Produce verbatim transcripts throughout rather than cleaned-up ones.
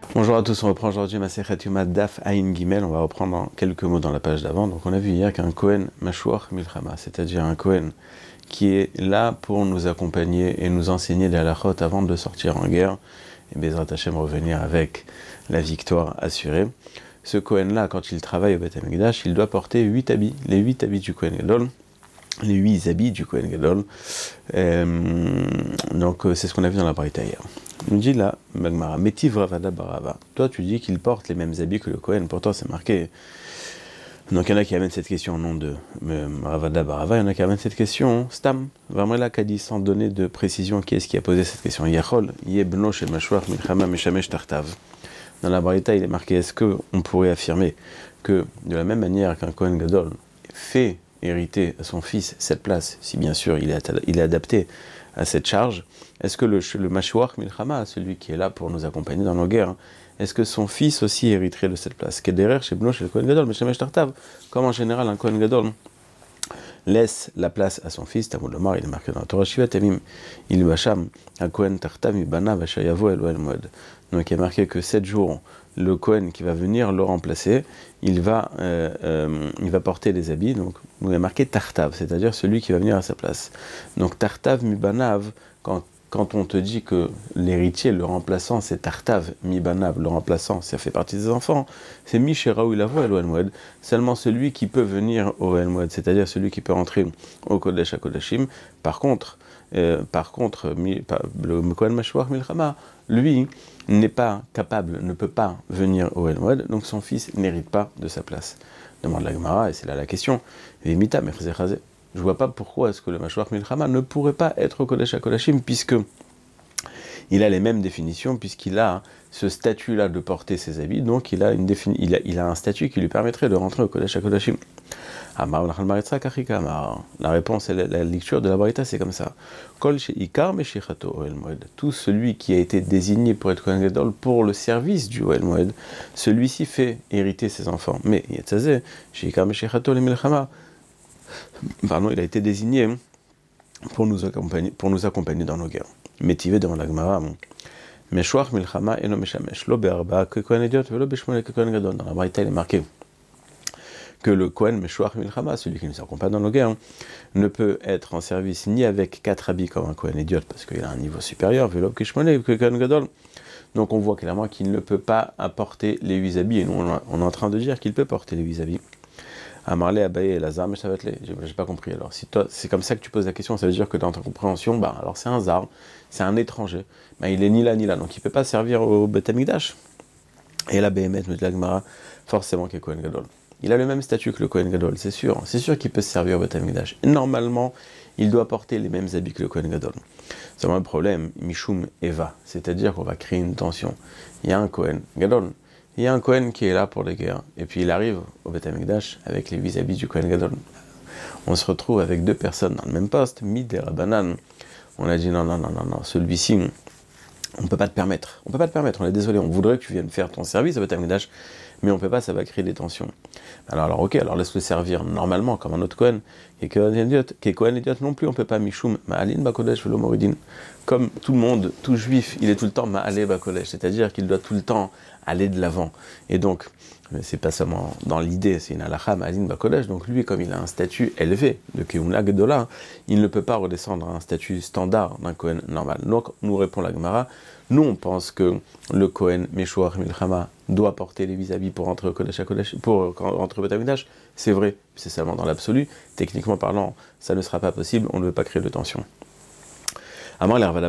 Bonjour à tous, on reprend aujourd'hui Masechet Yoma Daf Ayin Gimel, on va reprendre en quelques mots dans la page d'avant. Donc on a vu hier qu'un Kohen Mashuach Milchama, c'est-à-dire un Kohen qui est là pour nous accompagner et nous enseigner des halachot avant de sortir en guerre, et Bezrat Hashem revenir avec la victoire assurée. Ce Kohen-là, quand il travaille au Beth HaMikdash, il doit porter huit habits, les huit habits du Kohen Gadol, les huit habits du Kohen Gadol. Euh, donc c'est ce qu'on a vu dans la Braïta hier. Il nous dit là, Magmara, Metiv Ravada Barava. Toi, tu dis qu'il porte les mêmes habits que le Kohen, pourtant c'est marqué. Donc il y en a qui amènent cette question au nom de euh, Ravada Barava, il y en a qui amènent cette question Stam. Vraiment là, qu'a dit sans donner de précision qui est-ce qui a posé cette question. Yachol, Yebno Shel Mashuach Milchama Meshamesh Tartav. Dans la Braïta, il est marqué, est-ce qu'on pourrait affirmer que de la même manière qu'un Kohen Gadol fait hériter à son fils cette place, si bien sûr il est, il est adapté à cette charge, est-ce que le, le Mashuach Milchama, celui qui est là pour nous accompagner dans nos guerres, est-ce que son fils aussi hériterait de cette place? Kederer chez Bno chez le Kohen Gadol, Meshamesh Tartav, comme en général un Kohen Gadol laisse la place à son fils, Talmud Lomar, il est marqué dans la Torah Shivat Yamim, il bacham, a Kohen Tartav Mibana Vashayavo Eloel Moed. Donc il est marqué que sept jours, le Kohen qui va venir le remplacer, il va, euh, euh, il va porter les habits, donc il est marqué Tartav, c'est-à-dire celui qui va venir à sa place. Donc Tartav Mibanav, quand Quand on te dit que l'héritier, le remplaçant, c'est Tartav, Mibanav, le remplaçant, ça fait partie des enfants, c'est Misheraou Ilavo El Moed, seulement celui qui peut venir au El Moed, c'est-à-dire celui qui peut entrer au Kodesh HaKodashim. Par contre, euh, par contre, le Kohen Mashuach Milchama, lui, n'est pas capable, ne peut pas venir au El Moed, donc son fils n'hérite pas de sa place. Demande la Gemara, et c'est là la question. Vimita Mechze Chazé. Je ne vois pas pourquoi est-ce que le Mashuach Milchama ne pourrait pas être au Kodesh HaKodashim, puisque il a les mêmes définitions, puisqu'il a ce statut-là de porter ses habits, donc il a, une défini- il a, il a un statut qui lui permettrait de rentrer au Kodesh HaKodashim. La réponse et la, la lecture de la Braïta, c'est comme ça. Tout celui qui a été désigné pour être Kohen Gadol pour le service du Ohel Moed, celui-ci fait hériter ses enfants. Mais Pardon, il a été désigné pour nous accompagner, pour nous accompagner dans nos guerres. Métivé devant la Gemara. Meshuach milchama eno meshamesh lo be'arba que Kohen idiot velo b'shmona que Kohen gadol. Dans la Braïta, il est marqué que le Kohen Meshuach milchama, celui qui nous accompagne dans nos guerres, ne peut être en service ni avec quatre habits comme un Kohen idiot parce qu'il a un niveau supérieur, velo b'shmona que Kohen gadol. Donc on voit clairement qu'il ne peut pas apporter les huit habits, et nous on est en train de dire qu'il peut porter les huit habits. Amarlé, Abaye et Lazar, mais ça va être les. J'ai, j'ai pas compris. Alors, si toi, c'est comme ça que tu poses la question, ça veut dire que dans ta compréhension, bah, alors c'est un zar, c'est un étranger, bah, il est ni là ni là, donc il peut pas servir au Beth HaMikdash. Et la B M S, me dit la Gemara, forcément qu'il est Kohen Gadol. Il a le même statut que le Kohen Gadol, c'est sûr, c'est sûr qu'il peut se servir au Beth HaMikdash. Et normalement, il doit porter les mêmes habits que le Kohen Gadol. C'est vraiment le problème, Mishum Eva, c'est-à-dire qu'on va créer une tension. Il y a un Kohen Gadol. Il y a un Kohen qui est là pour les guerres, et puis il arrive au Beth HaMikdash avec les huit habits du Kohen Gadol. On se retrouve avec deux personnes dans le même poste, Mid et Rabbanan. On a dit non, non, non, non, non, celui-ci, on ne peut pas te permettre. On ne peut pas te permettre, on est désolé, on voudrait que tu viennes faire ton service au Beth HaMikdash, mais on ne peut pas, ça va créer des tensions. Alors, alors ok, alors laisse-le servir normalement comme un autre Kohen, qui est Kohen idiot, qui est Kohen idiot non plus, on ne peut pas Mishum, Ma'alin Bakodesh Velo Moridin. Comme tout le monde, tout juif, il est tout le temps Ma'ale Bakodesh, c'est-à-dire qu'il doit tout le temps aller de l'avant. Et donc, c'est pas seulement dans l'idée, c'est une halakha Ma'alin Bakodesh, donc lui, comme il a un statut élevé de Keumla Gedola, il ne peut pas redescendre à un statut standard d'un Kohen normal. Donc, nous répond la Gemara, nous on pense que le Kohen Meshuach Milchama doit porter les vis-à-vis pour rentrer au Kodesh HaKodesh, pour rentrer au Beth HaMikdash, c'est vrai, c'est seulement dans l'absolu, techniquement parlant, ça ne sera pas possible, on ne veut pas créer de tension. Je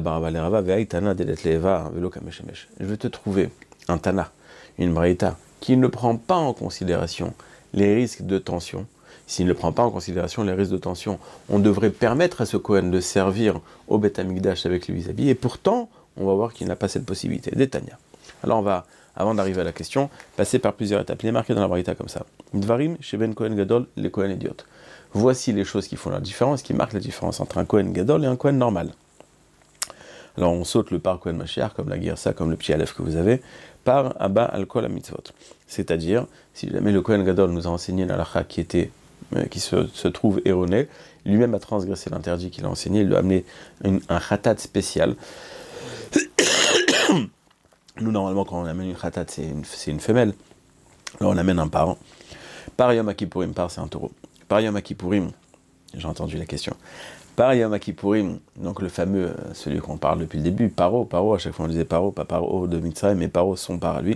vais te trouver un Tana, une Braïta, qui ne prend pas en considération les risques de tension. S'il ne prend pas en considération les risques de tension, on devrait permettre à ce Kohen de servir au Beth HaMikdash avec les vis-à-vis, et pourtant, on va voir qu'il n'a pas cette possibilité. Détania. Alors on va, avant d'arriver à la question, passer par plusieurs étapes. Il est marqué dans la Braïta comme ça. Dvarim, Sheben Kohen Gadol, les Kohen idiotes. Voici les choses qui font la différence, qui marquent la différence entre un Kohen Gadol et un Kohen normal. Alors on saute le par Kohen Mashiach, comme la Girsa, comme le petit Aleph que vous avez, par Abba al-Kol ha-Mitzvot. C'est-à-dire, si jamais le Kohen Gadol nous a enseigné une halakha qui était, euh, qui se, se trouve erronée, lui-même a transgressé l'interdit qu'il a enseigné, il lui a amené une, un khatat spécial. Nous, normalement, quand on amène une khatat, c'est une, c'est une femelle. Là, on amène un parent. Par Yom Kippourim, par c'est un taureau. Par Yom Kippourim, j'ai entendu la question. Par Yom Kippourim, donc le fameux, celui qu'on parle depuis le début, Paro, Paro, à chaque fois on disait Paro, pas Paro de Mitzrayim, mais Paro, son part à lui.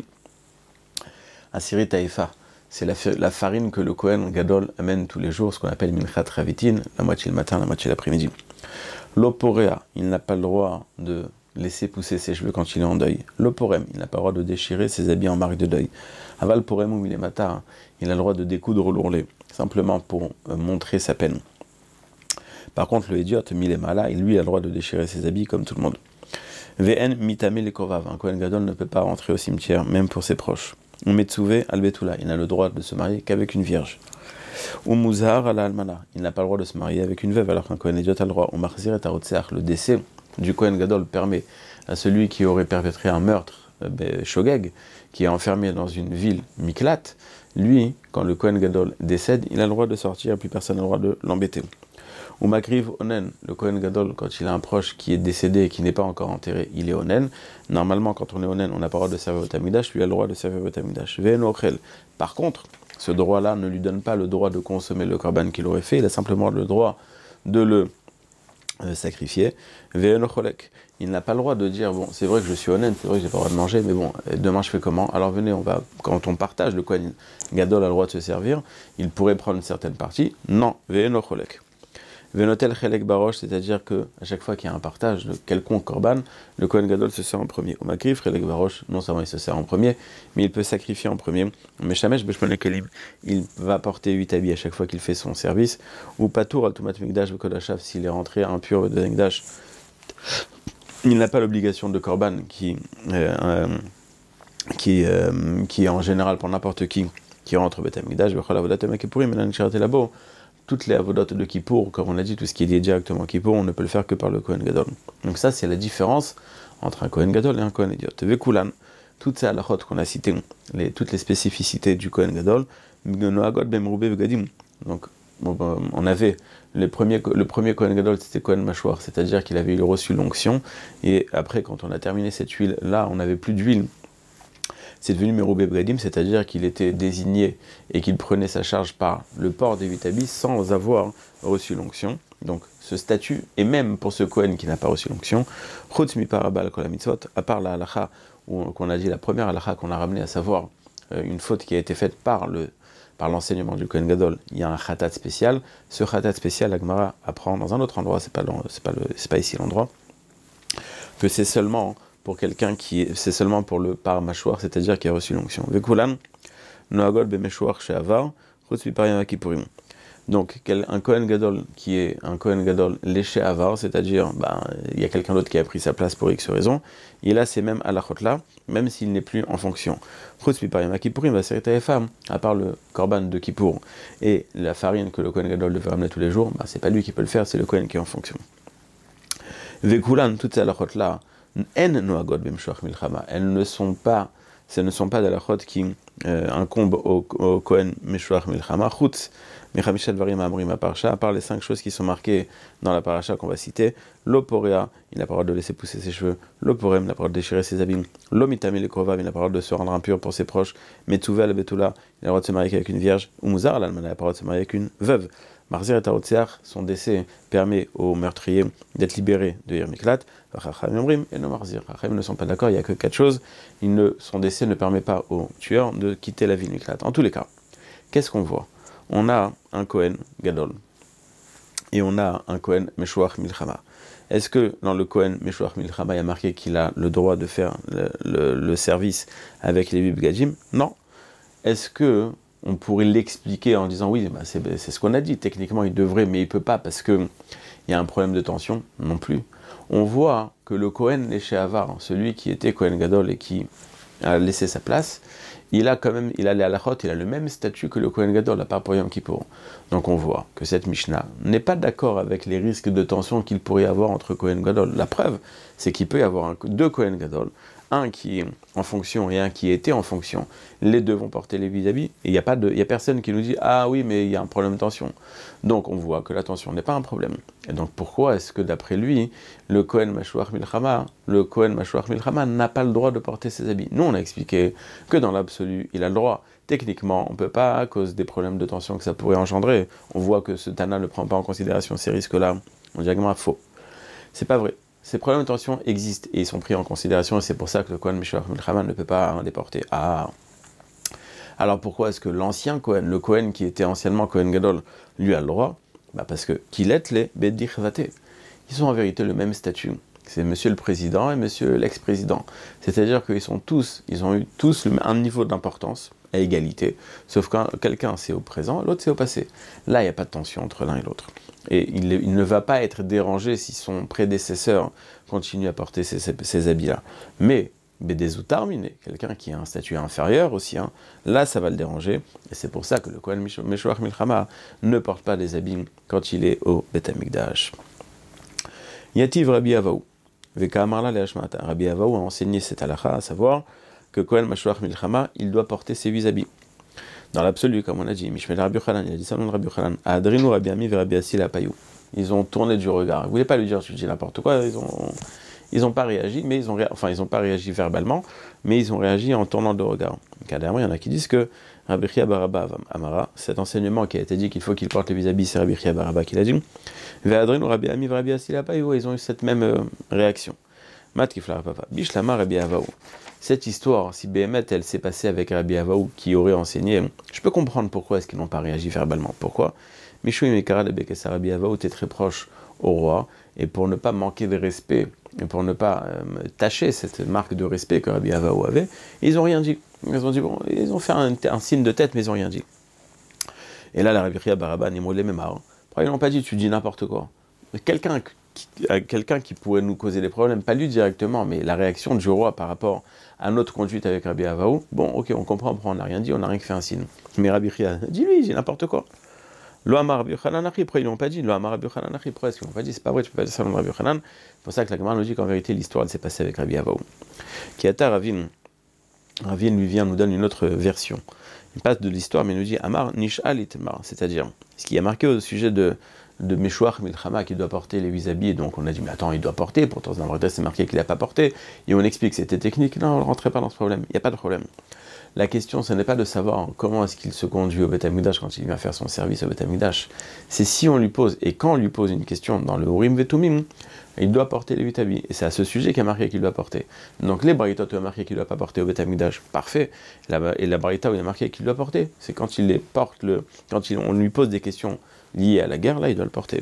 Asiri Taïfa, c'est la, la farine que le Kohen Gadol amène tous les jours, ce qu'on appelle Minchat Ravitin, la moitié le matin, la moitié l'après-midi. L'Oporea, il n'a pas le droit de laisser pousser ses cheveux quand il est en deuil. L'Oporem, il n'a pas le droit de déchirer ses habits en marque de deuil. Aval Porem ou il est matar, il a le droit de découdre l'ourlet, simplement pour euh, montrer sa peine. Par contre, le idiote, Milemala, lui, il a le droit de déchirer ses habits comme tout le monde. Vn mitame le kovav, un Kohen Gadol ne peut pas rentrer au cimetière, même pour ses proches. Umetsuve albetula, il n'a le droit de se marier qu'avec une vierge. Umuzar ala almana, il n'a pas le droit de se marier avec une veuve, alors qu'un Kohen idiot a le droit. Umarzir et arotseach, le décès du Kohen Gadol permet à celui qui aurait perpétré un meurtre, ben, Shogeg, qui est enfermé dans une ville Miklat, lui, quand le Kohen Gadol décède, il a le droit de sortir, plus personne n'a le droit de l'embêter. Ou Makriv Onen, le Kohen Gadol, quand il a un proche qui est décédé et qui n'est pas encore enterré, il est Onen. Normalement, quand on est Onen, on n'a pas le droit de servir au Tamidash, lui a le droit de servir au Tamidash. Ve'enochel. Par contre, ce droit-là ne lui donne pas le droit de consommer le korban qu'il aurait fait, il a simplement le droit de le euh, sacrifier. Ve'enocholek. Il n'a pas le droit de dire, bon, c'est vrai que je suis Onen, c'est vrai que j'ai pas le droit de manger, mais bon, demain je fais comment? Alors venez, on va, quand on partage, le Kohen Gadol a le droit de se servir, il pourrait prendre une certaine partie. Non, Ve'enocholek. Venotel chelek barosh, c'est-à-dire que à chaque fois qu'il y a un partage de quelconque korban, le Kohen Gadol se sert en premier. Au makrif chelek barosh, non seulement il se sert en premier, mais il peut sacrifier en premier. Mais shamesh beshmone kelim, il va porter huit habits à chaque fois qu'il fait son service. Ou patour al tumat mikdash bekodashav, s'il est rentré impur de mikdash, il n'a pas l'obligation de korban qui, euh, euh, qui, euh, qui est en général pour n'importe qui qui rentre au Bet Hamikdash. Bechol avodat Yom Kippourim, menan nisharte labo. Toutes les avodotes de Kippour, comme on l'a dit, tout ce qui est lié directement à Kippour, on ne peut le faire que par le Kohen Gadol. Donc ça, c'est la différence entre un Kohen Gadol et un Kohen Idiot. Vekulan, toutes ces halachot qu'on a citées, les, toutes les spécificités du Kohen Gadol, donc on avait les premiers, le premier Kohen Gadol, c'était Kohen Mashouar, c'est-à-dire qu'il avait reçu l'onction, et après, quand on a terminé cette huile-là, on n'avait plus d'huile. C'est devenu Meroubé Bgadim, c'est-à-dire qu'il était désigné et qu'il prenait sa charge par le port des huit habits sans avoir reçu l'onction. Donc ce statut, et même pour ce Kohen qui n'a pas reçu l'onction, Chutz mi parabal kol mitzvot, à part la halakha, qu'on a dit la première halakha qu'on a ramenée, à savoir euh, une faute qui a été faite par le par l'enseignement du Kohen Gadol, il y a un khatat spécial. Ce khatat spécial, la Gemara apprend dans un autre endroit, c'est pas, c'est pas, le, c'est pas ici l'endroit, que c'est seulement pour quelqu'un qui est, c'est seulement pour le par mâchoire, c'est-à-dire qui a reçu l'onction. Vekulan, noagol be meshouar she'avar, chutz mi par Yom Kippourim. Donc, un Kohen Gadol qui est un Kohen Gadol léché avar, c'est-à-dire, ben, il y a quelqu'un d'autre qui a pris sa place pour X raison, il a ces mêmes halachot-là, même s'il n'est plus en fonction. Chutz mi par Yom Kippourim va s'arrêter les femmes, à part le korban de Kippour et la farine que le Kohen Gadol devait ramener tous les jours, ben, c'est pas lui qui peut le faire, c'est le Kohen qui est en fonction. Vekulan, toutes ces halachot-là, elles ne sont pas, ce ne sont pas des halachot qui euh, incombent au, au Kohen Meshuach Milchama, chutz mechamishat varim amrim aparsha, à part les cinq choses qui sont marquées dans la paracha qu'on va citer. L'oporea, il n'a pas le droit de laisser pousser ses cheveux. L'oporem, il n'a pas le droit de déchirer ses habits. L'omitami le kovav, il n'a pas le droit de se rendre impur pour ses proches. Metouve al betula, il a le droit de se marier avec une vierge. Umuzar l'almana, il n'a pas le droit de se marier avec une veuve. Marzir et Arotseach, son décès permet au meurtrier d'être libéré de Yermiklat. Et nos Marzir, Chachamim ne sont pas d'accord, il n'y a que quatre choses. Il ne, son décès ne permet pas au tueur de quitter la ville Miklat. En tous les cas, qu'est-ce qu'on voit? On a un Kohen Gadol et on a un Kohen Meshuach Milchama. Est-ce que dans le Kohen Meshuach Milchama, il y a marqué qu'il a le droit de faire le, le, le service avec les Bibgadim? Non. Est-ce que on pourrait l'expliquer en disant oui, bah c'est, c'est ce qu'on a dit, techniquement il devrait, mais il ne peut pas parce qu'il y a un problème de tension? Non plus. On voit que le Kohen léché avar, celui qui était Kohen Gadol et qui a laissé sa place, il a quand même, il a les halachot, il a le même statut que le Kohen Gadol, à part pour Yom Kippour. Donc on voit que cette Mishnah n'est pas d'accord avec les risques de tension qu'il pourrait y avoir entre Kohen Gadol. La preuve, c'est qu'il peut y avoir un, deux Kohen Gadol, un qui est en fonction et un qui était en fonction, les deux vont porter les vis-à-vis, et il n'y a, pas de, il y a personne qui nous dit « Ah oui, mais il y a un problème de tension ». Donc on voit que la tension n'est pas un problème. Et donc pourquoi est-ce que d'après lui, le Kohen Mashouach Milchama, le Kohen Mashouach Milchama n'a pas le droit de porter ses habits? Nous on a expliqué que dans l'absolu, il a le droit. Techniquement, on ne peut pas, à cause des problèmes de tension que ça pourrait engendrer. On voit que ce Tana ne prend pas en considération ces risques-là. On dit vraiment faux. C'est pas vrai. Ces problèmes de tension existent et ils sont pris en considération, et c'est pour ça que le Kohen Mashouach Milchama ne peut pas les porter. Ah. Alors pourquoi est-ce que l'ancien Kohen, le Kohen qui était anciennement Kohen Gadol, lui a le droit? Bah parce que Kilet les Beddi Chvate. Ils ont en vérité le même statut. C'est monsieur le président et monsieur l'ex-président. C'est-à-dire qu'ils sont tous, ils ont eu tous un niveau d'importance à égalité, sauf que quelqu'un c'est au présent, l'autre c'est au passé. Là, il n'y a pas de tension entre l'un et l'autre. Et il, il ne va pas être dérangé si son prédécesseur continue à porter ces, ces, ces habits-là. Mais Bédézoutar miné, quelqu'un qui a un statut inférieur aussi, hein, là ça va le déranger, et c'est pour ça que le Kohen Meshouach Milchama ne porte pas des habits quand il est au Beth Amikdash. Yativ Rabbi Avaou, Veka Amarla le Hashmata. Rabbi Avaou a enseigné cette halakha, à savoir que Kohen Meshouach Milchama, il doit porter ses huit habits. Dans l'absolu, comme on a dit, Mishmel Rabbi Yochanan, il a dit ça, non Rabbi Yochanan, Adrinu Rabbi Ami ve Rabbi Assi la Payou. Ils ont tourné du regard. Ils ne voulaient pas lui dire, tu dis n'importe quoi, ils ont. Ils n'ont pas réagi, mais ils ont ré... enfin ils n'ont pas réagi verbalement, mais ils ont réagi en tournant de regard. Carrément, il y en a qui disent que Rabbi Chia Baraba Amara, cet enseignement qui a été dit qu'il faut qu'il porte les vis-à-vis, c'est Rabbi Chia Baraba qui l'a dit. Ve'adrin ou Rabbi Ami Rabbi Assi la Payou, ils ont eu cette même euh, réaction. Mat kifla papa. Bishlama Rabbi Avaou. Cette histoire, si Béhémet, elle s'est passée avec Rabbi Avaou qui aurait enseigné, je peux comprendre pourquoi est-ce qu'ils n'ont pas réagi verbalement. Pourquoi? Mishou Mekara de Bekesa Rabbi Avaou était très proche au roi, et pour ne pas manquer de respect, et pour ne pas euh, tâcher cette marque de respect que Rabbi Avaou avait, ils n'ont rien dit. Ils ont dit, bon, ils ont fait un, un signe de tête, mais ils n'ont rien dit. Et là, la Rabbi Chia Baraba Nimolé Memar, ils n'ont pas dit, tu dis n'importe quoi. Quelqu'un qui, quelqu'un qui pourrait nous causer des problèmes, pas lui directement, mais la réaction du roi par rapport à notre conduite avec Rabbi Avaou, bon, ok, on comprend pourquoi on n'a rien dit, on n'a rien que fait un signe. Mais Rabbi Chia, dis-lui, dis n'importe quoi. Lo Amar Rabbi Yochanan Achi, pourquoi ils l'ont pas dit? Lo Amar Rabbi Yochanan Achi, pourquoi est-ce qu'ils l'ont pas dit? C'est pas vrai, tu peux pas dire ça de Rabbi Yochanan. C'est pour ça que la Gemara nous dit qu'en vérité, l'histoire s'est passée avec Rabbi Avaou. Kiata Ravin, Ravin lui vient, nous donne une autre version. Il passe de l'histoire, mais il nous dit Amar Nish'al Itmar, c'est-à-dire, ce qui est marqué au sujet de, de Meshouach Milchama qui doit porter les huit habits, et donc on a dit, mais attends, il doit porter, pourtant dans le c'est marqué qu'il n'a pas porté, et on explique que c'était technique, non, on ne rentrait pas dans ce problème, il n'y a pas de problème. La question, ce n'est pas de savoir comment est-ce qu'il se conduit au Beth Amikdash quand il vient faire son service au Beth Amikdash. C'est si on lui pose, et quand on lui pose une question dans le Urim Vetumim, il doit porter les huit habits. Et c'est à ce sujet qu'il a marqué qu'il doit porter. Donc les Braïtot où il a marqué qu'il ne doit pas porter au Beth Amikdash, parfait. Et la Braïta où il a marqué qu'il doit porter, c'est quand il les porte, le, quand il, on lui pose des questions liées à la guerre, là il doit le porter.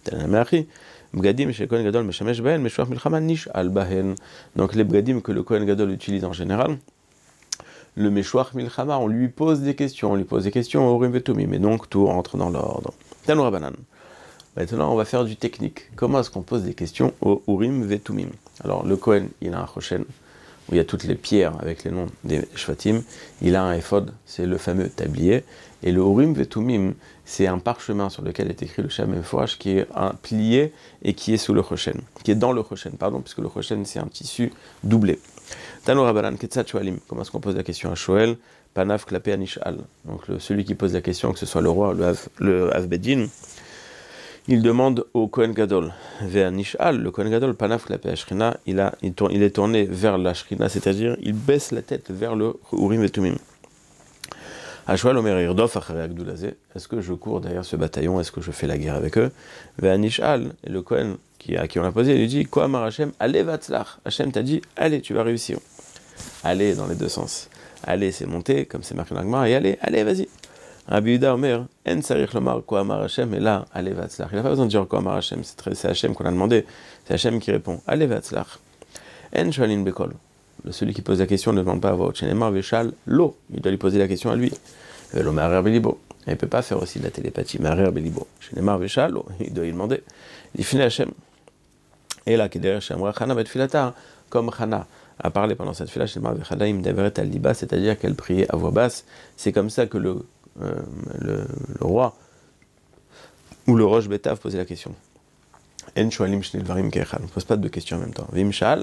Donc les Bgadim que le Kohen Gadol utilise en général, le Meshouach Milchama, on lui pose des questions, on lui pose des questions au Urim Vetumim, mais donc tout rentre dans l'ordre. Tanoura Banan. Maintenant, on va faire du technique. Comment est-ce qu'on pose des questions au Urim Vetumim? Alors, le Kohen, il a un Choshen, où il y a toutes les pierres avec les noms des Shvatim. Il a un Ephod, c'est le fameux tablier. Et le Urim Vetumim, c'est un parchemin sur lequel est écrit le Shem Mefouach, qui est un plié et qui est sous le Choshen, qui est dans le Choshen, pardon, puisque le Choshen, c'est un tissu doublé. Tanoura Banan, Ketsat Shoalim. Comment est-ce qu'on pose la question à Shoel? Panaf Klapé Anishal. Donc, le, celui qui pose la question, que ce soit le roi, le Av, le Avbedin, il demande au Kohen Gadol, vers Nishal, le Kohen Gadol, Panaf Klapé Ashrina, il, a, il, tourne, il est tourné vers la Shrina, c'est-à-dire il baisse la tête vers le Urim Vetumim. Ashwal Omer Irdof Acharei Agdoulazé, est-ce que je cours derrière ce bataillon, est-ce que je fais la guerre avec eux? Vers Nishal, et le Kohen qui, à qui on l'a posé, il lui dit, Ko Amar Hashem, allez Vatzlach, Hashem t'a dit, allez, tu vas réussir. Allez, dans les deux sens. Allez, c'est monter, comme c'est marqué dans la Gemara, et allez, allez, vas-y. Rabbi Yehuda Omer, En Sarich Lomar Ko Amar Hashem, et là, allez Vatzlach. Il n'a pas besoin de dire Ko Amar Hashem, c'est, très, c'est Hashem qu'on a demandé. C'est Hashem qui répond, allez Vatzlach. En Shalin Bekol. Celui qui pose la question ne demande pas à voix haute. Shenemar Veshal Lo. Il doit lui poser la question à lui. L'Omer Arer Belibo. Il ne peut pas faire aussi de la télépathie. Arer Belibo. Shenemar Veshal Lo. Il doit lui demander. Il finit Hashem. Et là, qui derrière Shamra Chana Bet Filata, comme Chana a parlé pendant cette fila, Shenemar Vechadaim Deveret Al Liba, c'est-à-dire qu'elle priait à voix basse. C'est comme ça que le, euh, le, le roi ou le Rosh Betav posait la question. En Shoalim Shnei Dvarim Kechal. On ne pose pas deux questions en même temps. Vim Shal.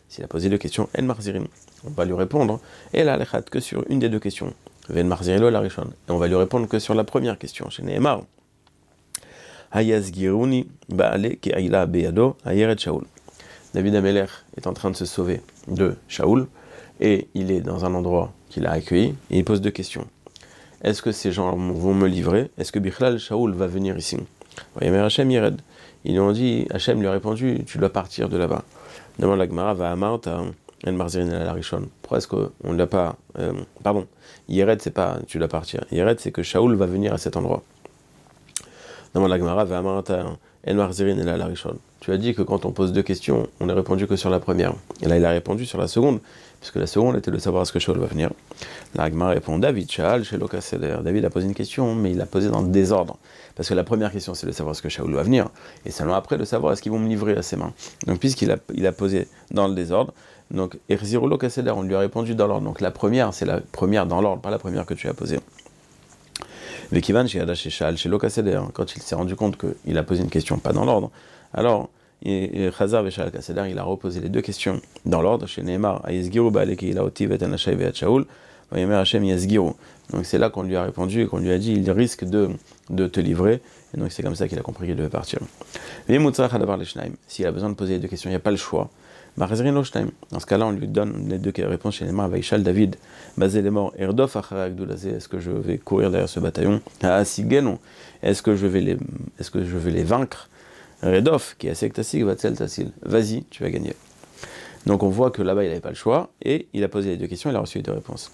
S'il a posé deux questions, En Marzirin, on va lui répondre, et la Lechat, que sur une des deux questions. Ven Marzirilo la Rishon. Et on va lui répondre que sur la première question, chez Nehemar. Hayazgiruni Baale ki Aïla Beyado Ayeret Shaul. David Ameler est en train de se sauver de Shaoul, et il est dans un endroit qu'il a accueilli, et il pose deux questions. Est-ce que ces gens vont me livrer? Est-ce que Bichlal Shaoul va venir ici? Vayemer Hashem Yered. Ils lui ont dit, Hashem lui a répondu, tu dois partir de là-bas. Demande la Gemara, va Amart, En Marzirin la Rishon. Pourquoi est-ce qu'on ne l'a pas. Euh, pardon, Yered, c'est pas tu dois partir. Yered, c'est que Shaoul va venir à cet endroit. Demande la Gemara, va Amart, En Marzirin la Rishon. Tu as dit que quand on pose deux questions, on n'a répondu que sur la première. Et là, il a répondu sur la seconde, puisque la seconde était de savoir est-ce que Shaoul va venir. La Gemara répond, David Shaal, chez Lokaseder. David a posé une question, mais il l'a posée dans le désordre. Parce que la première question, c'est de savoir est-ce que Shaoul va venir, et seulement après de savoir est-ce qu'ils vont me livrer à ses mains. Donc, puisqu'il a, il a posé dans le désordre, donc, Erziro Lokaseder, on lui a répondu dans l'ordre. Donc, la première, c'est la première dans l'ordre, pas la première que tu as posée. Vekivan chez Hadash Shaal, chez Lokaseder, quand il s'est rendu compte qu'il a posé une question pas dans l'ordre, alors, Chazar Veshal Kaseder, il a reposé les deux questions dans l'ordre, chez Nehemar, Ayezgiru Baaleki Ilaoti Vet Anashai Vet Shaoul, Vayemer Hashem Yezgiru. Donc c'est là qu'on lui a répondu et qu'on lui a dit, il risque de, de te livrer, et donc c'est comme ça qu'il a compris qu'il devait partir. S'il a besoin de poser les deux questions, il n'y a pas le choix. Dans ce cas-là, on lui donne les deux réponses chez Nehemar, Vaishal David, Bazé les morts, Erdof Acharagdoulazé, est-ce que je vais courir derrière ce bataillon? Asigenu, est-ce que je vais les, est-ce que je vais les vaincre? Redof, qui est assez tassil, Vatzel tassil. Vas-y, tu vas gagner. Donc on voit que là-bas, il n'avait pas le choix, et il a posé les deux questions, il a reçu les deux réponses.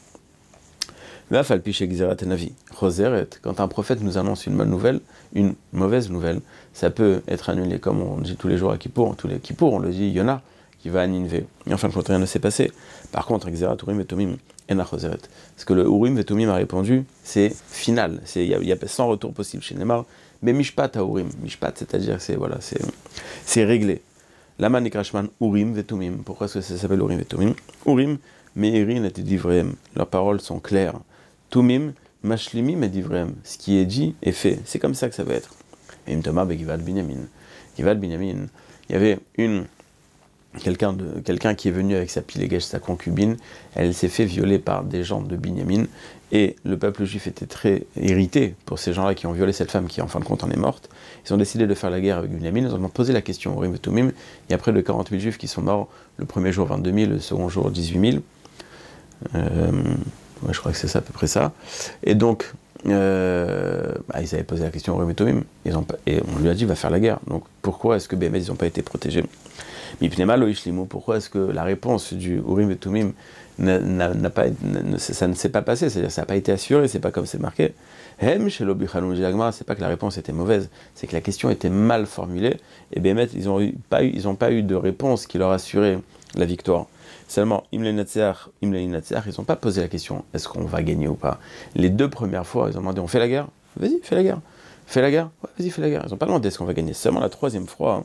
Quand un prophète nous annonce une bonne nouvelle, une mauvaise nouvelle, ça peut être annulé, comme on dit tous les jours à Kippour, tous les Kippour, on le dit, Yona, qui va à Ninvé. Et en fin de compte, rien ne s'est passé. Par contre, Xerat, Urim et Tumim, Ena Choseret. Ce que le Urim et Tumim a répondu, c'est final, il y, y a sans retour possible chez Nehemar. Mais Mishpat à Urim, Mishpat, c'est-à-dire c'est voilà, c'est c'est réglé. Lama Nikrashman Urim Vetumim. Pourquoi est-ce que ça s'appelle Urim Vetumim? Urim, Meirin et Divrem. Leurs paroles sont claires. Tumim, Mashlimim et Divrem. Ce qui est dit est fait. C'est comme ça que ça va être. Et Imtoma Begivad Binyamin. Givad Binyamin. Il y avait une quelqu'un de quelqu'un qui est venu avec sa pilégesh, sa concubine. Elle s'est fait violer par des gens de Binyamin. Et le peuple juif était très irrité pour ces gens-là qui ont violé cette femme qui, en fin de compte, en est morte. Ils ont décidé de faire la guerre avec Binyamin. Ils ont posé la question au Urim et Tumim. Il y a près de quarante mille juifs qui sont morts. Le premier jour, vingt-deux mille. Le second jour, dix-huit mille. Euh, ouais, je crois que c'est ça, à peu près ça. Et donc, euh, bah, ils avaient posé la question au Urim et Tumim. Ils ont pas, et on lui a dit, va faire la guerre. Donc, pourquoi est-ce que B M S, ils n'ont pas été protégés? Mipnema lo ishlimu. Pourquoi est-ce que la réponse du Urim et Tumim n'a, n'a pas, n'a, ça ne s'est pas passé, c'est-à-dire ça n'a pas été assuré, c'est pas comme c'est marqué. Hem chez l'Obichalou Jilagma, c'est pas que la réponse était mauvaise, c'est que la question était mal formulée, et Bémet, ils n'ont pas, pas eu de réponse qui leur assurait la victoire. Seulement, Imle Natseach, Imle Natseach, ils n'ont pas posé la question, est-ce qu'on va gagner ou pas? Les deux premières fois, ils ont demandé, on fait la guerre? Vas-y, fais la guerre. Fais la guerre? Ouais, vas-y, fais la guerre. Ils n'ont pas demandé est-ce qu'on va gagner. Seulement la troisième fois,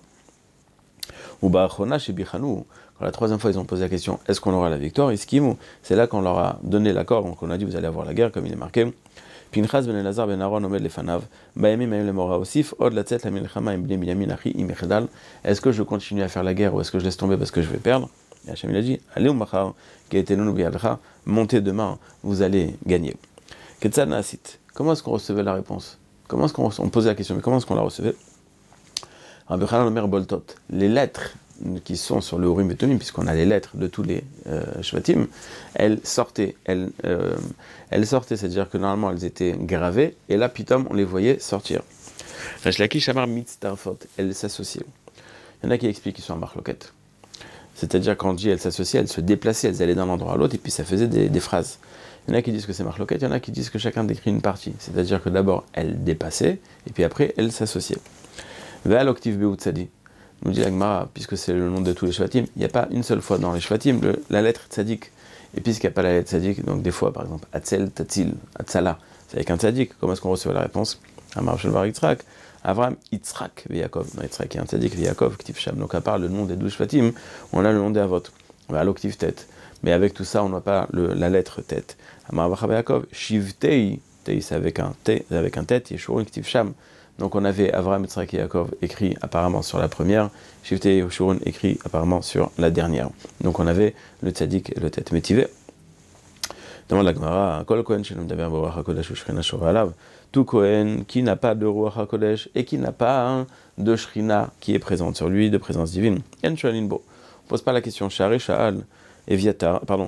ou Ba'achona chez Bichanou, quand la troisième fois ils ont posé la question est-ce qu'on aura la victoire, Iskimu, c'est là qu'on leur a donné l'accord, donc on a dit vous allez avoir la guerre, comme il est marqué. Pinchas ben Elazar ben Aaron omed lefanav, Bayamim ayim lemora osif, od latzet la milchama im bnei Binyamin achi im echdal. Est-ce que je continue à faire la guerre ou est-ce que je laisse tomber parce que je vais perdre? Et Hachem il a dit allez ou machar, qui a été nous biadcha, montez demain, vous allez gagner. Ketzad naasit. Comment est-ce qu'on recevait la réponse? Comment est-ce qu'on on posait la question, mais comment est-ce qu'on la recevait? Rabbi Hanan Omer Boltot, les lettres qui sont sur le Urim et Tumim, puisqu'on a les lettres de tous les euh, Shvatim, elles sortaient, elles, euh, elles sortaient, c'est-à-dire que normalement elles étaient gravées, et là, pitom, on les voyait sortir. Resh Lakish Amar Mitztarfot, elles s'associaient. Il y en a qui expliquent qu'ils sont en marloquette. C'est-à-dire quand on dit elles s'associaient, elles se déplaçaient, elles allaient d'un endroit à l'autre, et puis ça faisait des, des phrases. Il y en a qui disent que c'est marloquette, il y en a qui disent que chacun décrit une partie. C'est-à-dire que d'abord, elles dépassaient, et puis après, elles s'associaient. Ve'al oktiv be'utzadi. Nous dit l'Agmara, puisque c'est le nom de tous les Shvatim, il n'y a pas une seule fois dans les Shvatim le, la lettre Tzadik. Et puisqu'il n'y a pas la lettre Tzadik, donc des fois, par exemple, Atzel, Tatil, Atzala, c'est avec un Tzadik. Comment est-ce qu'on reçoit la réponse? Amar Shelvar Yitzhak, Avram, Yitzhak, Ve'Yakov. Non, Yitzhak est un Tzadik, Ve'Yakov, Ktiv Sham. Donc à part le nom des douze Shvatim, on a le nom des Avot. Ve'al oktiv tête. Mais avec tout ça, on n'a pas le, la lettre tête. Amar Avram Ve'Yakov, Shiv Tei, Tei c'est avec un T, avec un tête, Yeshurun, Ktiv Sham. Donc on avait Avraham, Yitzhak et Yaakov écrit apparemment sur la première, Shivte et Yoshurun écrit apparemment sur la dernière. Donc on avait le tzaddik et le tête métivé. Demande la Gemara, Kol Kohen shelom daber b'ruach hakodesh u'shrina shora alav. Tout Kohen qui n'a pas de ruach hakodesh et qui n'a pas hein, de shrina qui est présente sur lui, de présence divine. En sholin bo. On pose pas la question. Shari Sha'al Eviatar, pardon.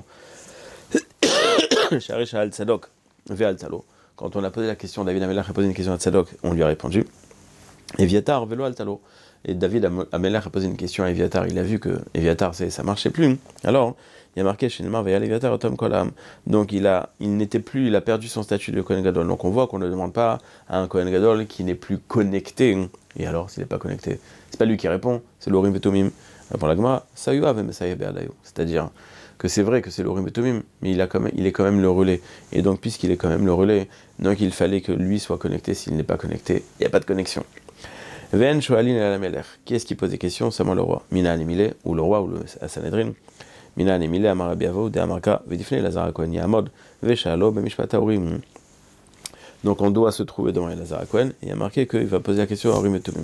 Shari Sha'al Tzadok ve'al Talo. Quand on a posé la question, David Amelach a posé une question à Tzadok, on lui a répondu. Eviatar ve'lo al Talo. Et David Amelach a posé une question à Eviatar, il a vu que Eviatar, ça marchait plus. Alors, il y a marqué chez Neymar ve'al Eviatar otom kolam. Donc il a, il n'était plus, il a perdu son statut de Kohen Gadol. Donc on voit qu'on ne demande pas à un Kohen Gadol qui n'est plus connecté. Et alors, s'il n'est pas connecté, c'est pas lui qui répond, c'est l'Orim Vetomim. Pour la Gemara, Sayuav Messiah Be'adayu. C'est-à-dire que c'est vrai que c'est l'Orim Vetomim, mais il, a quand même, il est quand même le relais. Et donc, puisqu'il est quand même le relais, donc il fallait que lui soit connecté. S'il n'est pas connecté, il n'y a pas de connexion. Ven Shoalin el Amelech. Qui est-ce qui pose des questions? Seulement le roi. Mina Anemile, ou le roi, ou le Sanhedrin. Mina Anemile, Amar Abiavo, De Amarka, Vedifne, Lazar Kohen Yamod, Veshalo, Bemishpat Aurim. Donc on doit se trouver devant Elazar Kohen, et il y a marqué qu'il va poser la question à Orim et Tumim.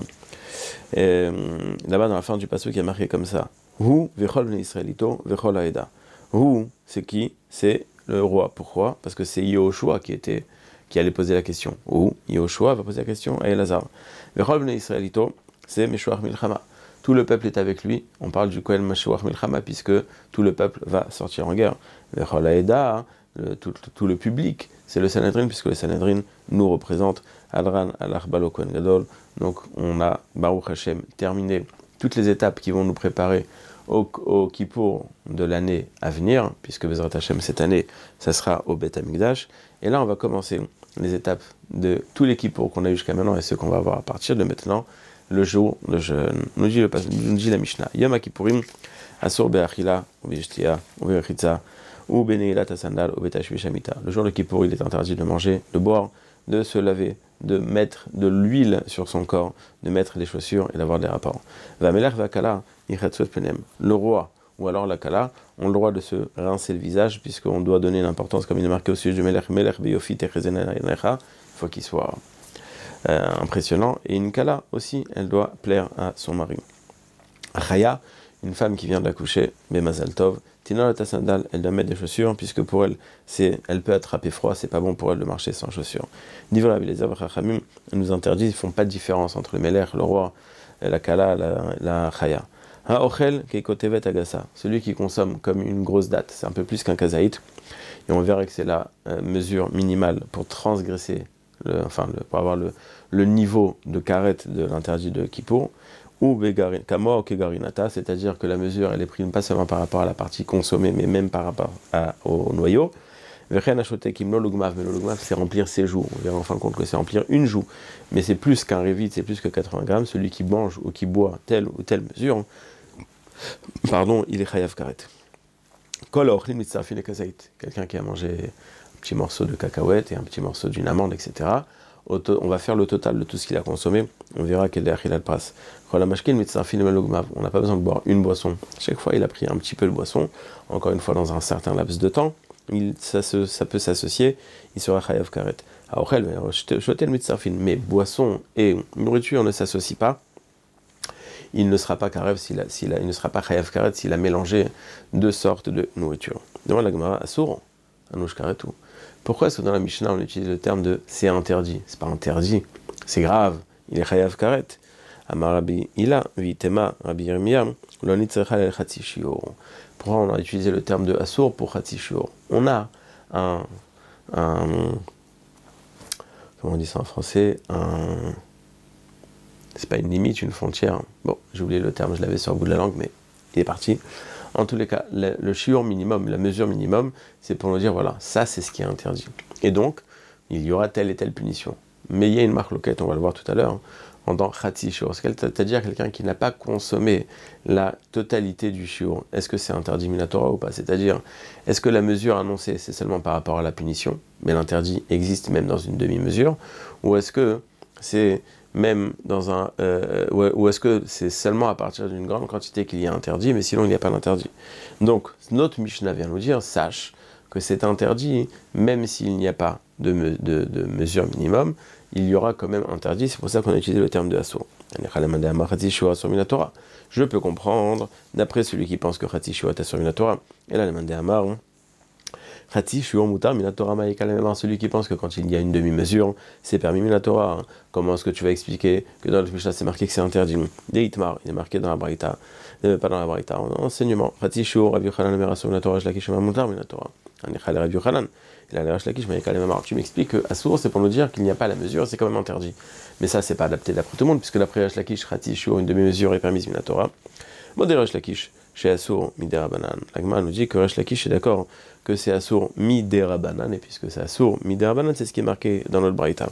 Et là-bas, dans la fin du passage, il y a marqué comme ça. Hu, Vechol Bnei Israelito, Vechol Haeda. Hu, c'est qui? C'est le roi. Pourquoi? Parce que c'est Yehoshua qui était, qui allait poser la question. Hu, Yehoshua va poser la question à Elazar. Vechol Bnei Israelito, c'est Meshuach Milchama. Tout le peuple est avec lui. On parle du Kohen Meshuach Milchama, puisque tout le peuple va sortir en guerre. Vechol Haeda, le, tout, tout le public, c'est le Sanhedrin, puisque le Sanhedrin nous représente. Adran al-Achbalo Kohen Gadol. Donc on a, Baruch Hashem, terminé toutes les étapes qui vont nous préparer au, au Kippour de l'année à venir, puisque Bezrat Hashem, cette année, ça sera au Beth Amikdash. Et là, on va commencer les étapes de tous les Kippour qu'on a eu jusqu'à maintenant et ceux qu'on va avoir à partir de maintenant, le jour de jeûne. Nous dit, le, nous dit la Mishnah, Yom HaKippourim, Asur Be'achila, ou Be'ishtia, ou Be'echitza, ou Be'neilat HaSandal, ou Be'tashvi Shamita. Le jour de Kippour, il est interdit de manger, de boire, de se laver, de mettre de l'huile sur son corps, de mettre les chaussures et d'avoir des rapports. Vamelech vakala, ichatsuot penem. Le roi ou alors la kala ont le droit de se rincer le visage, puisqu'on doit donner une importance, comme il est marqué au sujet du melech, melech beyofi techezenecha, il faut qu'il soit euh, impressionnant. Et une kala aussi, elle doit plaire à son mari. Achaya, une femme qui vient d'accoucher, bemazal tov, Tina la sandal, elle doit mettre des chaussures, puisque pour elle, c'est, elle peut attraper froid, c'est pas bon pour elle de marcher sans chaussures. Nivra les Avrachamim nous interdisent, ils font pas de différence entre le Melech, le roi, la Kala, la, la Chaya. Ha-ochel keikotevet agasa, celui qui consomme comme une grosse date, c'est un peu plus qu'un kazaït, et on verra que c'est la euh, mesure minimale pour transgresser, le, enfin, le, pour avoir le, le niveau de karet de l'interdit de Kippour. Ou kamo ou kegarinata, c'est-à-dire que la mesure elle est prise pas seulement par rapport à la partie consommée, mais même par rapport à, au noyau. Vechen achote kimlo lugmav, mais le lugmav c'est remplir ses joues. On verra en fin de compte que c'est remplir une joue, mais c'est plus qu'un révit, c'est plus que quatre-vingts grammes. Celui qui mange ou qui boit telle ou telle mesure, pardon, il est chayav karet. Kol ochlin mitzarfin ekazait, quelqu'un qui a mangé un petit morceau de cacahuète et un petit morceau d'une amande, et cetera. On va faire le total de tout ce qu'il a consommé. On verra quel est achilal pras. On n'a pas besoin de boire une boisson. Chaque fois, il a pris un petit peu de boisson. Encore une fois, dans un certain laps de temps, il, ça, se, ça peut s'associer. Il sera chayav karet. Mais boisson et nourriture ne s'associent pas. Il ne sera pas karev s'il a, s'il a, il ne sera pas chayav karet s'il a mélangé deux sortes de nourriture. Demande la Gemara à Sour, Anouch karetu. Pourquoi est-ce que dans la Mishnah on utilise le terme de c'est interdit? C'est pas interdit, c'est grave, il est chayav karet. Amar Rabbi Ila, Vitema, Rabbi Yirmiyah, lo nitzrecha el chatzi shiur. Pourquoi on a utilisé le terme de assour pour chatzi shiur? On a un, un, comment on dit ça en français, un, c'est pas une limite, une frontière. Bon, j'ai oublié le terme, je l'avais sur le bout de la langue, mais il est parti. En tous les cas, le, le shiur minimum, la mesure minimum, c'est pour nous dire, voilà, ça c'est ce qui est interdit. Et donc, il y aura telle et telle punition. Mais il y a une marloquette, on va le voir tout à l'heure, hein, en tant chatzi shiur, c'est-à-dire quelqu'un qui n'a pas consommé la totalité du shiur. Est-ce que c'est interdit minatora ou pas? C'est-à-dire, est-ce que la mesure annoncée, c'est seulement par rapport à la punition, mais l'interdit existe même dans une demi-mesure, ou est-ce que c'est même dans un, euh, ou, ou est-ce que c'est seulement à partir d'une grande quantité qu'il y a interdit, mais sinon il n'y a pas d'interdit. Donc, notre Mishnah vient nous dire, sache que c'est interdit, même s'il n'y a pas de, me, de, de mesure minimum, il y aura quand même interdit, c'est pour ça qu'on a utilisé le terme de Assour. Je peux comprendre, d'après celui qui pense que Khati Shua est Assour Minatora, et là, le Mandé Amar, Khati Shua Mutar Minatora Maïka, celui qui pense que quand il y a une demi-mesure, c'est permis Minatora. Comment est-ce que tu vas expliquer que dans le Mishnah c'est marqué que c'est interdit? Des Itmar, il est marqué dans la Braïta, euh, pas dans la Braïta, en enseignement. Khati Shua Rav Yochanan Merasso Minatora, Shlakish Mutar Minatora. Anichal Rav Yochanan. Tu m'expliques que Assour, c'est pour nous dire qu'il n'y a pas la mesure, c'est quand même interdit. Mais ça, c'est pas adapté d'après tout le monde, puisque d'après Resh Lakish, Khati Shua, une demi-mesure est permise Minatora. Modé Resh Lakish, chez Assour, Miderabanan. L'Agma nous dit que Resh Lakish est d'accord que c'est Assour Miderabanan, et puisque c'est Assour Miderabanan, c'est ce qui est marqué dans notre Braïta.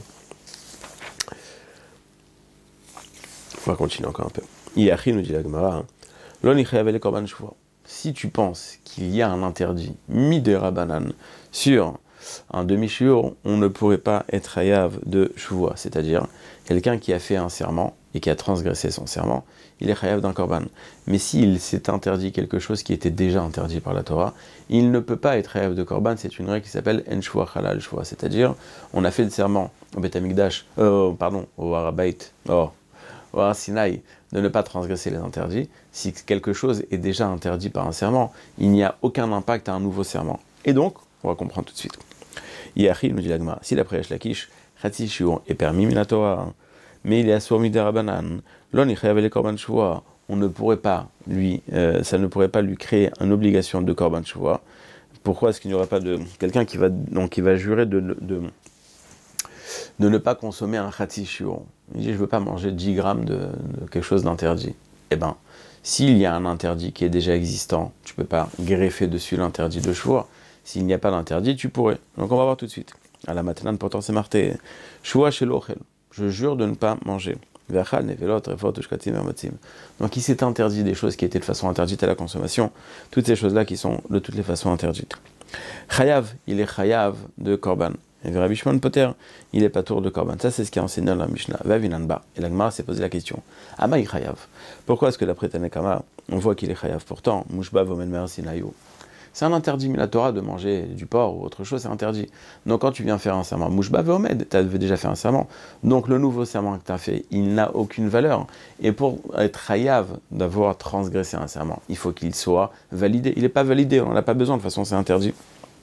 On va continuer encore un peu. Iachi nous dit l'Agmara, Loni Chayav Korban Shua. Si tu penses qu'il y a un interdit Miderabanan sur un demi-shiur, on ne pourrait pas être hayav de shuvua, c'est-à-dire quelqu'un qui a fait un serment et qui a transgressé son serment, il est hayav d'un korban. Mais s'il s'est interdit quelque chose qui était déjà interdit par la Torah, il ne peut pas être hayav de korban. C'est une règle qui s'appelle en shuvua halal shuvua, c'est-à-dire on a fait le serment au Beth Amikdash, euh, pardon, au Harabait, oh, au Har Sinaï, de ne pas transgresser les interdits. Si quelque chose est déjà interdit par un serment, il n'y a aucun impact à un nouveau serment. Et donc, on va comprendre tout de suite. Yachi nous dit l'Agma, si d'après Resh Lakish, Khati Shua est permis Minatora, mais il est assour miderabanan, l'on chayav le korban shuvua, on ne pourrait pas lui, euh, ça ne pourrait pas lui créer une obligation de korban shuvua. Pourquoi est-ce qu'il n'y aurait pas de quelqu'un qui va donc qui va jurer de, de, de, de ne pas consommer un Khati Shua? Il dit je veux pas manger dix grammes de, de quelque chose d'interdit. Eh ben, s'il y a un interdit qui est déjà existant, tu peux pas greffer dessus l'interdit de shuvua. S'il n'y a pas d'interdit, tu pourrais. Donc on va voir tout de suite. À la matinale, pourtant c'est marqué. Shua shel ochel. Je jure de ne pas manger. V'achal nevelot refot ushkatim vermatim. Donc il s'est interdit des choses qui étaient de façon interdite à la consommation. Toutes ces choses-là qui sont de toutes les façons interdites. Chayav, il est chayav de korban. Et Rabbi Shimon Poter, il est pas tour de korban. Ça c'est ce qui est enseigné dans la Mishnah. Vavinanba. Et la Gemara s'est posé la question. Amaï chayav. Pourquoi est-ce que d'après Tanekama, on voit qu'il est chayav? Pourtant, mushba vomen mer sinayu. C'est un interdit minatora de manger du porc ou autre chose, c'est interdit. Donc quand tu viens faire un serment, mouchba veomed, tu avais déjà fait un serment. Donc le nouveau serment que tu as fait, il n'a aucune valeur. Et pour être hayav d'avoir transgressé un serment, il faut qu'il soit validé. Il n'est pas validé, on n'en a pas besoin, de toute façon c'est interdit.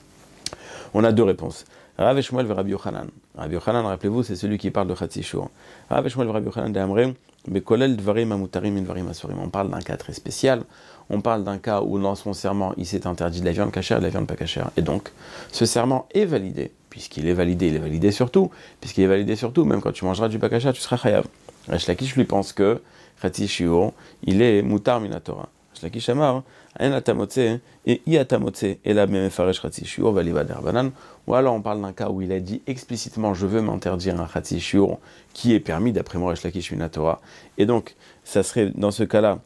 On a deux réponses. Rav et Shmuel et Rabbi Yochanan. Rabbi Yochanan, rappelez-vous, c'est celui qui parle de Khati Shua. Rav et Shmuel et Rabbi Yochanan d'Amre, Bekolel Dvarim Amutarim in Dvarim Asurim. On parle d'un cas très spécial. On parle d'un cas où dans son serment, il s'est interdit de la viande cachère et de la viande pas cachère. Et donc, ce serment est validé. Puisqu'il est validé, il est validé sur tout. Puisqu'il est validé sur tout, même quand tu mangeras du pas cachère, tu seras chayav. Resh Lakish lui pense que Khati Shua, il est mutar minatora. Resh Lakish amar, en atamotse et i atamotse et la même faresh Khati Shua valiba derbanan. Ou alors on parle d'un cas où il a dit explicitement je veux m'interdire un Khati Shua qui est permis d'après moi Resh Lakish minatora. Et donc, ça serait dans ce cas-là.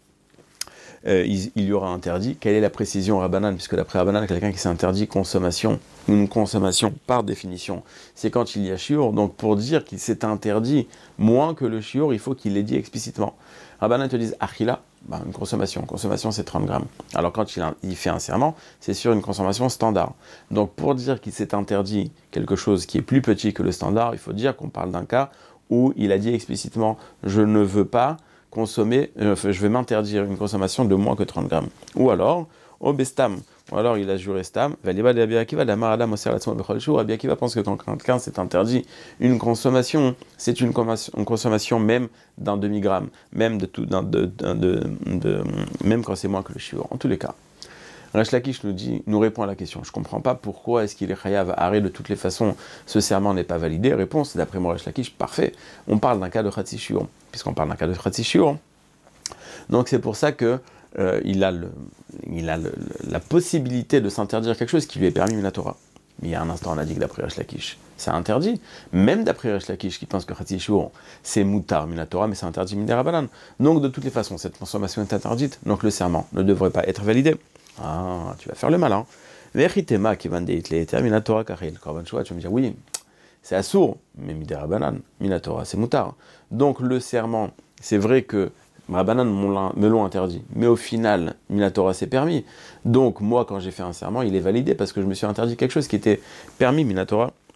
Euh, il, il y aura interdit. Quelle est la précision Rabbanan? Puisque d'après Rabbanan, quelqu'un qui s'est interdit consommation, une consommation par définition, c'est quand il y a shiur. Donc pour dire qu'il s'est interdit moins que le shiur, il faut qu'il l'ait dit explicitement. Rabbanan te disent achila, bah, une consommation. Consommation c'est trente grammes. Alors quand il, a, il fait un serment, c'est sur une consommation standard. Donc pour dire qu'il s'est interdit quelque chose qui est plus petit que le standard, il faut dire qu'on parle d'un cas où il a dit explicitement je ne veux pas consommer, euh, je vais m'interdire une consommation de moins que trente grammes. Ou alors, au bestam, ou alors il a juré stam, Valiba de Rabbi Akiva, la marada moser la tzma bechol shur. Rabbi Akiva pense que quand quelqu'un s'est interdit une consommation, c'est une, une consommation même d'un demi-gramme, même, de tout, d'un, de, de, de, de, même quand c'est moins que le shiur. En tous les cas, Resh Lakish nous dit, nous répond à la question. Je ne comprends pas pourquoi est-ce qu'il est chayav arrêt de toutes les façons, ce serment n'est pas validé. Réponse, d'après moi Resh Lakish, parfait. On parle d'un cas de Khati Shua, puisqu'on parle d'un cas de Khati Shua. Donc c'est pour ça que euh, il a, le, il a le, la possibilité de s'interdire quelque chose qui lui est permis minatora. Mais il y a un instant, on a dit que d'après Resh Lakish, c'est interdit. Même d'après Resh Lakish, qui pense que Khati Shua, c'est mutar minatora, mais c'est interdit miderabanan. Donc de toutes les façons, cette consommation est interdite. Donc le serment ne devrait pas être validé. Ah, tu vas faire le malin. Vechitema qui vende itle terminatora karil korban shua. Tu vas me dire oui, c'est assour, mais miderabanan, minatora, c'est mutar. Donc le serment, c'est vrai que Rabbanan me l'ont interdit, mais au final, minatora c'est permis. Donc moi, quand j'ai fait un serment, il est validé parce que je me suis interdit quelque chose qui était permis minatora.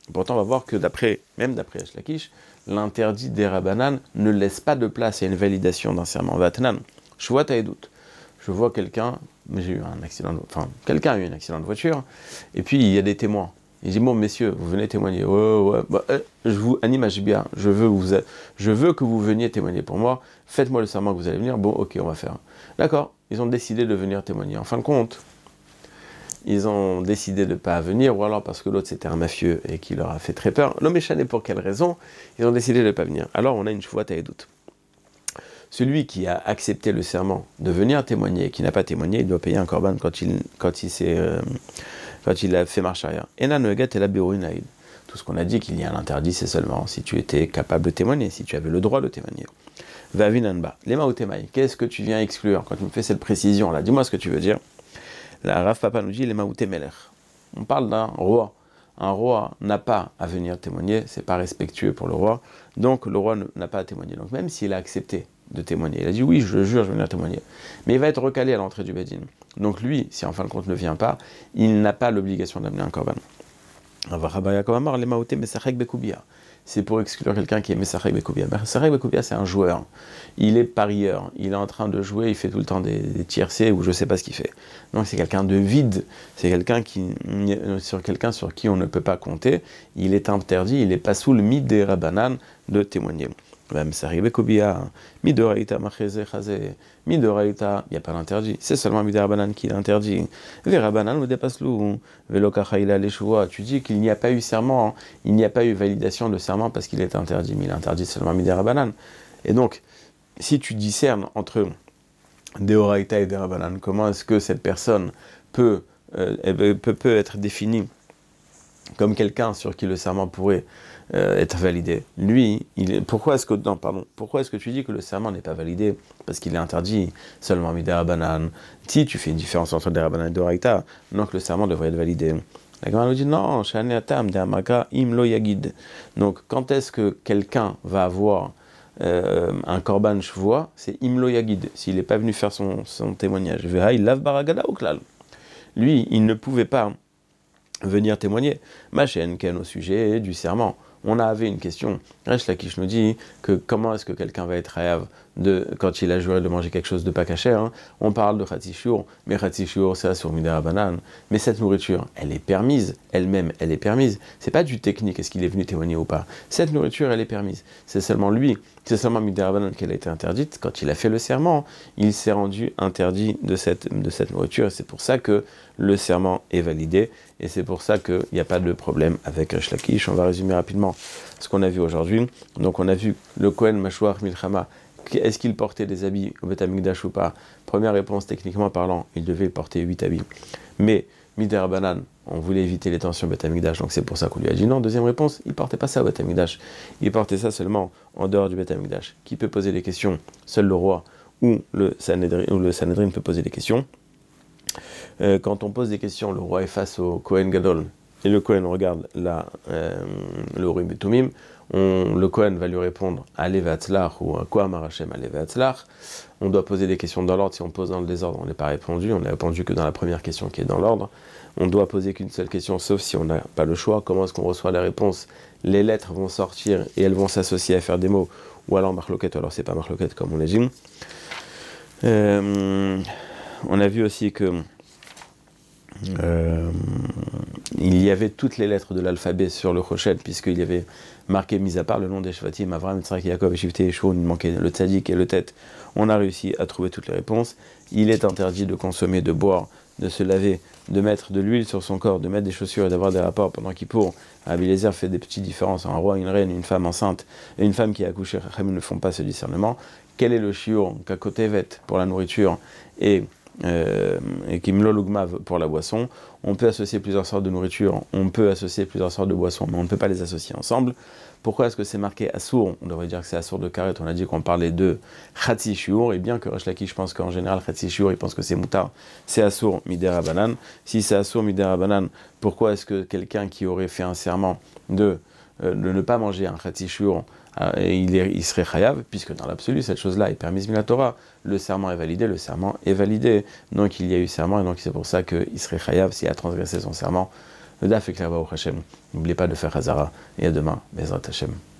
Pourtant, on va voir que d'après, même d'après Resh Lakish, l'interdit des Rabbanan ne laisse pas de place à une validation d'un serment. Vatnan, je vois ta doute. Je vois quelqu'un, j'ai eu un accident, de, enfin, quelqu'un a eu un accident de voiture, et puis il y a des témoins. Il dit, bon, messieurs, vous venez témoigner. Ouais, ouais, bah, euh, je vous anime bien, je veux, vous, je veux que vous veniez témoigner pour moi, faites-moi le serment que vous allez venir, bon, ok, on va faire. D'accord, ils ont décidé de venir témoigner. En fin de compte, ils ont décidé de ne pas venir, ou alors parce que l'autre c'était un mafieux et qui leur a fait très peur. L'homme échané pour quelle raison? Ils ont décidé de ne pas venir. Alors on a une chouette à doute. Celui qui a accepté le serment de venir témoigner et qui n'a pas témoigné, il doit payer un korban quand il, quand il, s'est, euh, quand il a fait marche arrière. Tout ce qu'on a dit qu'il y a un interdit, c'est seulement si tu étais capable de témoigner, si tu avais le droit de témoigner. Vavinanba, lema ou temaï, qu'est-ce que tu viens exclure quand tu me fais cette précision là? Dis-moi ce que tu veux dire. La Rav Papa nous dit lema ou temeler. On parle d'un roi. Un roi n'a pas à venir témoigner, c'est pas respectueux pour le roi, donc le roi n'a pas à témoigner. Donc même s'il a accepté de témoigner, il a dit oui, je le jure, je vais venir témoigner, mais il va être recalé à l'entrée du Bedin. Donc lui, si en fin de compte ne vient pas, il n'a pas l'obligation d'amener un korban. C'est pour exclure quelqu'un qui est Mesachek Bekoubia. Mesachek Bekoubia, c'est un joueur. Il est parieur. Il est en train de jouer, il fait tout le temps des, des tiercés ou je ne sais pas ce qu'il fait. Donc c'est quelqu'un de vide. C'est quelqu'un, qui, sur, quelqu'un sur qui on ne peut pas compter. Il est interdit, il n'est pas sous le mythe des Rabbanan de témoigner. Mesachek Bekoubia, Midoraïta Macheze Chazé. Midoraïta, il n'y a pas d'interdit. C'est seulement Midé Rabbanan qui l'interdit. Ve Rabbanan ou dépasse-lou. Velo Kachaïla Leshoua. Tu dis qu'il n'y a pas eu serment, hein. Il n'y a pas eu validation de serment parce qu'il est interdit, mais il est interdit seulement Midé Rabbanan. Et donc, si tu discernes entre Deoraïta et des Rabbanan, comment est-ce que cette personne peut, euh, peut, peut être définie comme quelqu'un sur qui le serment pourrait euh, être validé? Lui, il est, pourquoi est-ce que non, pardon, pourquoi est-ce que tu dis que le serment n'est pas validé parce qu'il est interdit seulement Midé Rabbanan? Si tu fais une différence entre des Rabbanan et Deoraïta, donc le serment devrait être validé. La Gemara nous dit non, im lo yagid. Donc quand est-ce que quelqu'un va avoir euh, un korban shvoa? C'est im lo yagid, s'il n'est pas venu faire son, son témoignage. Il lave baragada ou klal. Lui, il ne pouvait pas venir témoigner. Machen ken au sujet du serment. On avait une question. Resh Lakish nous dit que comment est-ce que quelqu'un va être hayav de quand il a juré de manger quelque chose de pas caché, hein. On parle de Khatsishur, mais Khatsishur c'est sur Midera Banane. Mais cette nourriture, elle est permise, elle-même, elle est permise. C'est pas du technique, est-ce qu'il est venu témoigner ou pas. Cette nourriture, elle est permise. C'est seulement lui, c'est seulement Midera Banane qu'elle a été interdite. Quand il a fait le serment, il s'est rendu interdit de cette, de cette nourriture. Et c'est pour ça que le serment est validé. Et c'est pour ça qu'il n'y a pas de problème avec Resh Lakish. On va résumer rapidement ce qu'on a vu aujourd'hui. Donc on a vu le Kohen Mashouach Milchama. Est-ce qu'il portait des habits au Beth Amikdash ou pas? Première réponse, techniquement parlant, il devait porter huit habits. Mais Midera Banan, on voulait éviter les tensions au Beth Amikdash, donc c'est pour ça qu'on lui a dit non. Deuxième réponse, il portait pas ça au Beth Amikdash. Il portait ça seulement en dehors du Beth Amikdash. Qui peut poser des questions? Seul le roi ou le Sanhedrin, ou le Sanhedrin peut poser des questions. Euh, quand on pose des questions, le roi est face au Kohen Gadol, et le Kohen regarde la, euh, le Urim et Tumim. On, le Kohen va lui répondre Allez Vatzlach ou Quoi Marachem Allez Vatzlach. On doit poser des questions dans l'ordre. Si on pose dans le désordre, on n'est pas répondu. On n'a répondu que dans la première question qui est dans l'ordre. On doit poser qu'une seule question, sauf si on n'a pas le choix. Comment est-ce qu'on reçoit les réponses? Les lettres vont sortir et elles vont s'associer à faire des mots, ou alors marloquette, ou alors c'est pas marloquette comme on l'a dit. Euh, on a vu aussi que Euh, il y avait toutes les lettres de l'alphabet sur le Choshet, puisqu'il y avait marqué, mis à part le nom des Shvatim, Avram, Yitzhak, Yaakov, et Shivté, Yeshua, il manquait le Tzadik et le Tet. On a réussi à trouver toutes les réponses. Il est interdit de consommer, de boire, de se laver, de mettre de l'huile sur son corps, de mettre des chaussures et d'avoir des rapports pendant Kippour. Rabbi Eliezer fait des petites différences. Un roi, une reine, une femme enceinte et une femme qui a accouché, Chachamim ne font pas ce discernement. Quel est le shiur kakotevet pour la nourriture et Euh, et kimlolugmav pour la boisson? On peut associer plusieurs sortes de nourriture, on peut associer plusieurs sortes de boissons, mais on ne peut pas les associer ensemble. Pourquoi est-ce que c'est marqué Assour? On devrait dire que c'est Assour de Karet. On a dit qu'on parlait de Khatsi Shiur, et bien que Resh Lakish pense qu'en général Khatsi Shiur, il pense que c'est Moutar, c'est Assour Midera Banan. Si c'est Assour Midera Banan, pourquoi est-ce que quelqu'un qui aurait fait un serment de, euh, de ne pas manger un Khatsi Shiur, et il, est, il serait chayav, puisque dans l'absolu, cette chose-là est permise la Torah. Le serment est validé, le serment est validé. Donc il y a eu serment, et donc c'est pour ça qu'il serait chayav s'il a transgressé son serment Le daf est clair, Baruch Hashem. N'oubliez pas de faire Hazara. Et à demain, Bezrat Hashem.